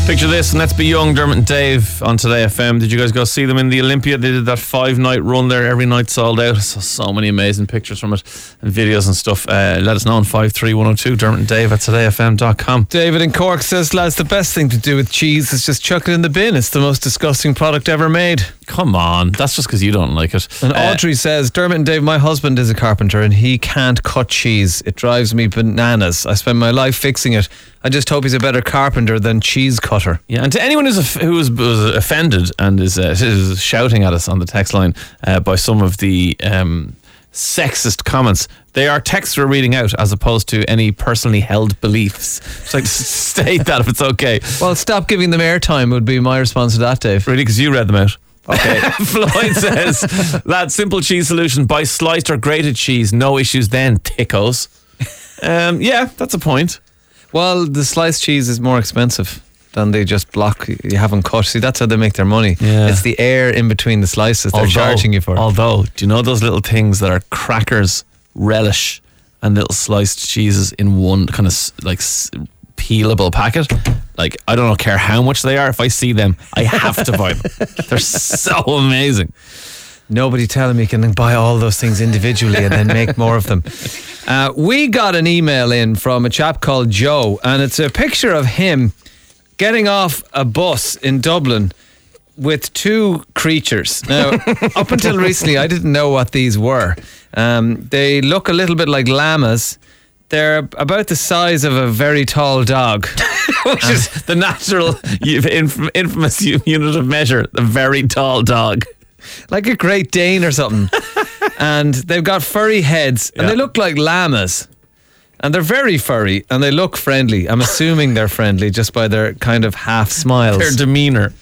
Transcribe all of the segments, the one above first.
Picture this, and let's be young. Dermot and Dave on Today FM. Did you guys go see them in the Olympia? They did that 5-night run there. Every night sold out. So many amazing pictures from it and videos and stuff. Let us know on 53102. Dermot and Dave at todayfm.com. David in Cork says, lads, the best thing to do with cheese is just chuck it in the bin. It's the most disgusting product ever made. Come on, that's just because you don't like it. And Audrey says, Dermot and Dave, my husband is a carpenter and he can't cut cheese. It drives me bananas. I spend my life fixing it. I just hope he's a better carpenter than cheese cutter. Yeah, and to anyone who was offended and is shouting at us on the text line by some of the sexist comments, they are texts we're reading out as opposed to any personally held beliefs. Just like to state that if it's okay. Well, stop giving them airtime would be my response to that, Dave. Really, because you read them out. Okay. Floyd says, lad, simple cheese solution, buy sliced or grated cheese, no issues then, tickos. Yeah, that's a point. Well, the sliced cheese is more expensive than they just block you haven't cut. See, that's how they make their money. Yeah. It's the air in between the slices they're charging you for. Although, do you know those little things that are crackers, relish, and little sliced cheeses in one kind of peelable packet? Like, I don't care how much they are. If I see them, I have to buy them. They're so amazing. Nobody telling me can buy all those things individually and then make more of them. We got an email in from a chap called Joe, and it's a picture of him getting off a bus in Dublin with two creatures. Now, up until recently, I didn't know what these were. They look a little bit like llamas. They're about the size of a very tall dog. Which is the natural, infamous unit of measure, the very tall dog. Like a Great Dane or something. And they've got furry heads, and they look like llamas. And they're very furry, and they look friendly. I'm assuming they're friendly just by their kind of half smiles. Their demeanour.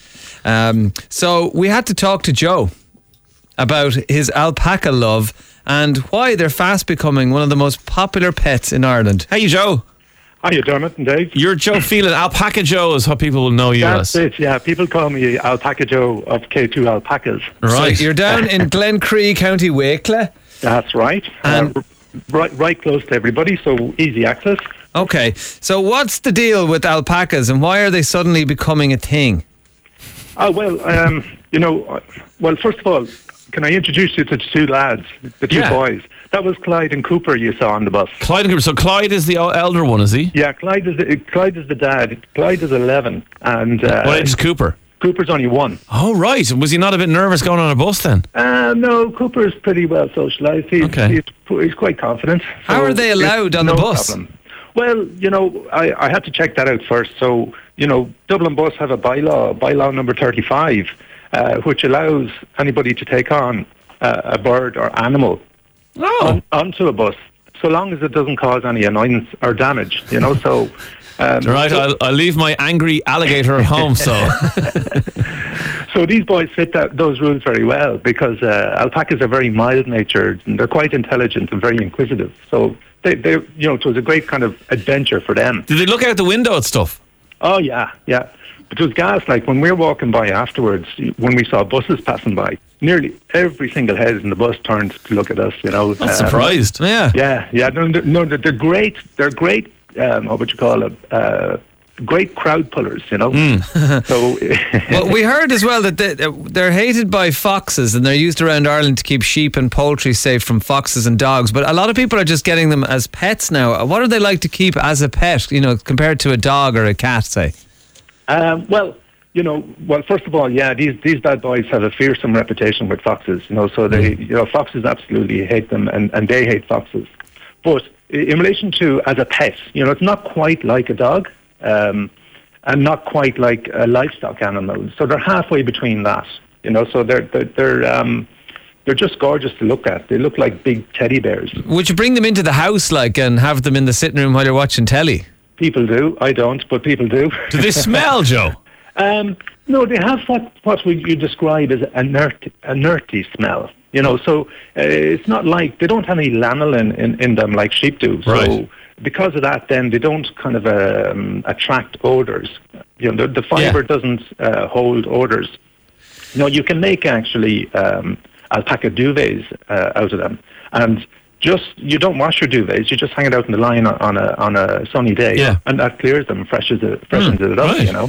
So we had to talk to Joe about his alpaca love and why they're fast becoming one of the most popular pets in Ireland. Hey, Joe. Hiya, Dermot and Dave. You're Joe Phelan. Alpaca Joe is what people will know you as. That's it, yeah. People call me Alpaca Joe of K2 Alpacas. Right. So you're down in Glencree, County Wicklow. That's right. Right close to everybody, so easy access. Okay. So what's the deal with alpacas and why are they suddenly becoming a thing? Oh, well, first of all, can I introduce you to the two lads, the two boys? That was Clyde and Cooper you saw on the bus. Clyde and Cooper. So Clyde is the elder one, is he? Yeah, Clyde is the dad. Clyde is 11. And what age is Cooper? Cooper's only 1. Oh, right. Was he not a bit nervous going on a bus then? No, Cooper's pretty well socialised. He's quite confident. How are they allowed on the bus? Problem. Well, I had to check that out first. So, Dublin Bus have a bylaw number 35, which allows anybody to take on a bird or animal onto a bus, so long as it doesn't cause any annoyance or damage, so... right, I'll leave my angry alligator at home, so... So these boys fit those rules very well, because alpacas are very mild-natured, and they're quite intelligent and very inquisitive, so they it was a great kind of adventure for them. Did they look out the window at stuff? Oh, yeah. It was gas, like when we were walking by afterwards, when we saw buses passing by, nearly every single head in the bus turned to look at us, I'm surprised. Yeah. No, they're great. They're great, what would you call it? Great crowd pullers, So, well, we heard as well that they're hated by foxes and they're used around Ireland to keep sheep and poultry safe from foxes and dogs. But a lot of people are just getting them as pets now. What are they like to keep as a pet, compared to a dog or a cat, say? Well, first of all, these bad boys have a fearsome reputation with foxes, so they, foxes absolutely hate them and they hate foxes. But in relation to as a pet, it's not quite like a dog, and not quite like a livestock animal. So they're halfway between that, so they're just gorgeous to look at. They look like big teddy bears. Would you bring them into the house, and have them in the sitting room while you're watching telly? People do. I don't, but people do. Do they smell, Joe? No, they have what would you describe as a nerty smell. So it's not like they don't have any lanolin in them like sheep do. So right. Because of that, then they don't kind of attract odors. The fibre doesn't hold odors. You can make actually alpaca duvets out of them, and you don't wash your duvets. You just hang it out in the line on a sunny day, and that clears them, freshens it up. Right.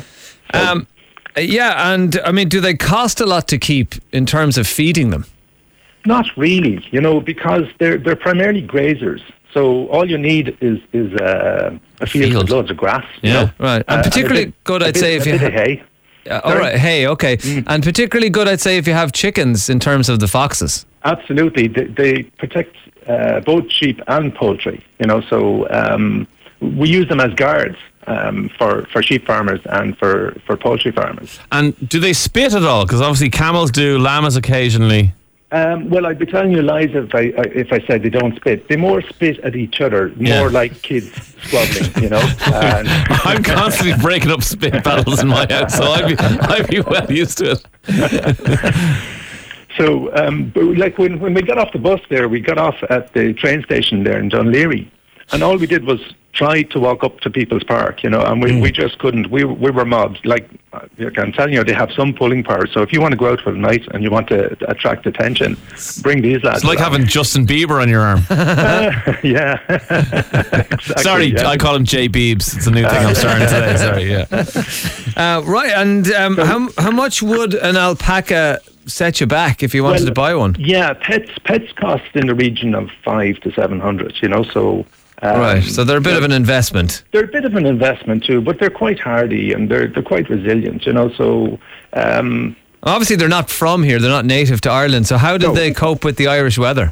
Yeah, and I mean, do they cost a lot to keep in terms of feeding them? Not really, because they're primarily grazers. So all you need is a field with loads of grass. Right. And particularly good, I'd say, if you have hay. All right, hay, okay. And particularly good, I'd say, if you have chickens in terms of the foxes. Absolutely. They protect both sheep and poultry, so we use them as guards for sheep farmers and for poultry farmers. And do they spit at all? Because obviously camels do, llamas occasionally. Well, I'd be telling you lies if I said they don't spit. They more spit at each other, more like kids squabbling, I'm constantly breaking up spit battles in my house, so I'd be well used to it. So, like when we got off the bus there, we got off at the train station there in Dunleary, and all we did was try to walk up to People's Park, and we just couldn't. We were mobbed. Like, I'm telling you, they have some pulling power. So if you want to go out for the night and you want to attract attention, bring these lads. It's like having Justin Bieber on your arm. Yeah. Exactly, Sorry, yeah. I call him Jay Biebs. It's a new thing I'm starting today. Sorry, yeah. Right, and how much would an alpaca set you back if you wanted to buy one? Yeah, pets cost in the region of 500 to 700. So. Right, so they're a bit of an investment. They're a bit of an investment too, but they're quite hardy and they're quite resilient, so... Obviously they're not from here, they're not native to Ireland, so how did they cope with the Irish weather?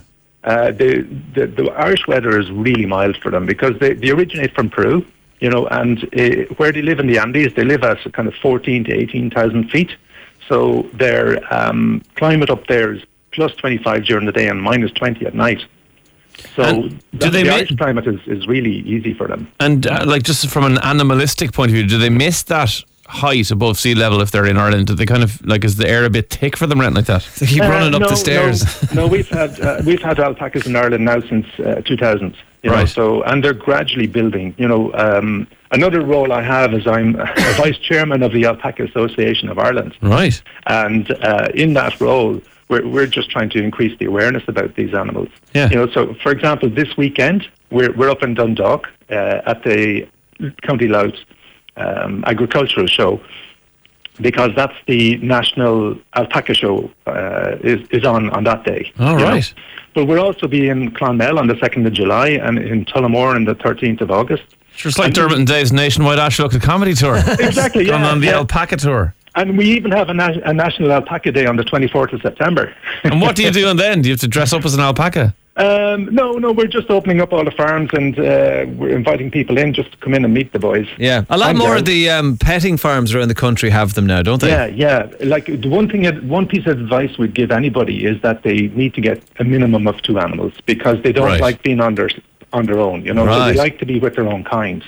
The Irish weather is really mild for them because they originate from Peru, and where they live in the Andes, they live at kind of 14 to 18,000 feet, so their climate up there is plus 25 during the day and minus 20 at night. So the Irish climate is really easy for them. And just from an animalistic point of view, do they miss that height above sea level if they're in Ireland? Do they kind of is the air a bit thick for them, or anything like that? They keep running up the stairs. No, we've had alpacas in Ireland now since 2000. Right. So and they're gradually building. Another role I have is I'm a vice chairman of the Alpaca Association of Ireland. Right. And in that role, we're just trying to increase the awareness about these animals. Yeah. So for example, this weekend we're up in Dundalk at the County Louth agricultural show, because that's the national alpaca show is on that day. All right. But we'll also be in Clonmel on the 2nd of July and in Tullamore on the 13th of August. Just like Dermot and Dave's nationwide Ashlook comedy tour. Exactly, Going on the alpaca tour. And we even have a National Alpaca Day on the 24th of September. And what do you do then? Do you have to dress up as an alpaca? No, we're just opening up all the farms and we're inviting people in just to come in and meet the boys. Yeah, a lot more of the petting farms around the country have them now, don't they? Yeah. Like the one piece of advice we'd give anybody is that they need to get a minimum of 2 animals because they don't like being on their own. So they like to be with their own kind.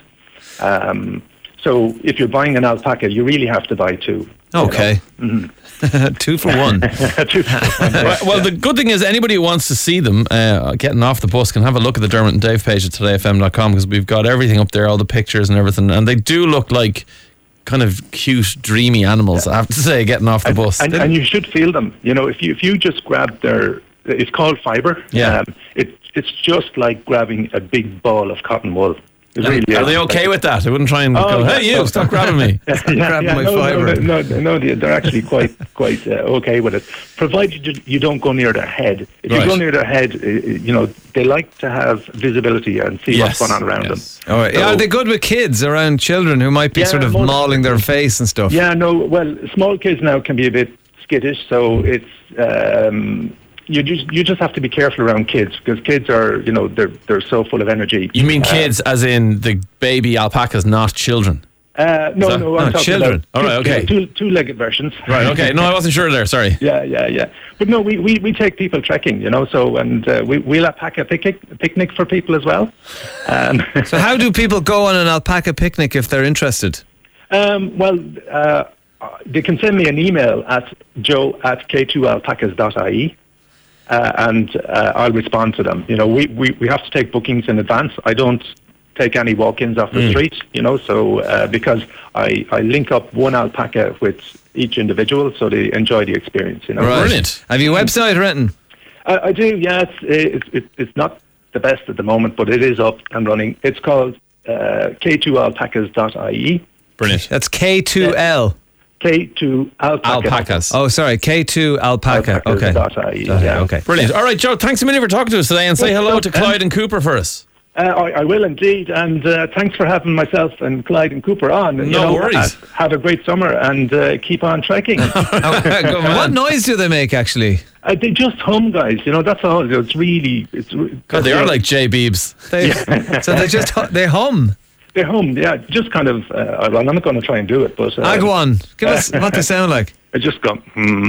So if you're buying an alpaca, you really have to buy 2. Okay. 2 for 1. 2 for 1. Well, the good thing is anybody who wants to see them getting off the bus can have a look at the Dermot and Dave page at todayfm.com because we've got everything up there, all the pictures and everything, and they do look like kind of cute, dreamy animals, I have to say, getting off the bus. And you should feel them. If you just grab their... It's called fibre. Yeah. It's just like grabbing a big ball of cotton wool. Are they okay with that? I wouldn't try and go, hey, you, stop grabbing me. Grabbing my fibre. No, they're actually quite okay with it, provided you don't go near their head. If you go near their head, they like to have visibility and see what's going on around them. All right. So, are they good with kids, around children who might be sort of mauling their face and stuff? Yeah, no, well, small kids now can be a bit skittish, so it's... You just have to be careful around kids because kids are, they're so full of energy. You mean kids as in the baby alpacas, not children? No, I'm talking children. All right, okay. Two-legged versions. Right, okay. No, I wasn't sure there. Sorry. Yeah. But no, we take people trekking, so and we'll alpaca picnic for people as well. So how do people go on an alpaca picnic if they're interested? Well, they can send me an email at joe@k2alpacas.ie. And I'll respond to them. We have to take bookings in advance. I don't take any walk-ins off the street, so because I link up one alpaca with each individual so they enjoy the experience. Right. Brilliant. Have you a website written? I do, yeah. It's not the best at the moment, but it is up and running. It's called k2alpacas.ie. Brilliant. That's K2L. K2 Alpaca. Alpacas. Oh, sorry, K2 Alpaca. Okay. Yeah. Okay. Brilliant. All right, Joe, thanks a million for talking to us today, and say hello to Clyde and Cooper for us. I will indeed, and thanks for having myself and Clyde and Cooper on. And, No worries. Have a great summer and keep on trekking. What noise do they make, actually? They just hum, guys. That's all. It's really. God, they are like J Beebs. So they just they hum. They hum, yeah. Just kind of. I'm not going to try and do it, but. Go on. Give us what they sound like. I just go.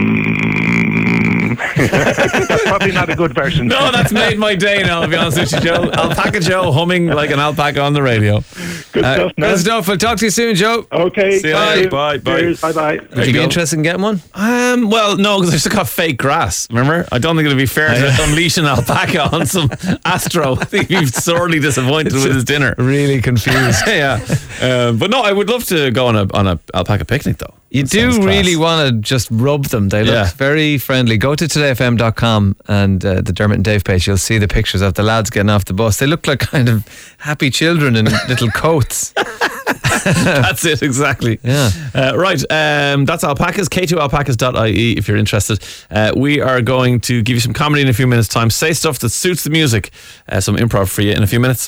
That's probably not a good version. No, that's made my day now, to be honest with you, Joe. Alpaca Joe humming like an alpaca on the radio. Good stuff, man. Good stuff. We'll talk to you soon, Joe. Okay. See you later. Bye. Cheers. Bye. Would you be interested in getting one? Well, no, because I've still got fake grass. Remember, I don't think it'd be fair to unleash an alpaca on some Astro. I think he'd be sorely disappointed with his dinner. Really confused. Yeah, but no, I would love to go on a alpaca picnic though. You That sounds do really class. want to just rub them. They look Yeah. very friendly. Go to todayfm.com and the Dermot and Dave page. You'll see the pictures of the lads getting off the bus. They look like kind of happy children in little coats. That's it, exactly. Yeah. Right, that's alpacas, k2alpacas.ie if you're interested. We are going to give you some comedy in a few minutes' time. Say stuff that suits the music. Some improv for you in a few minutes.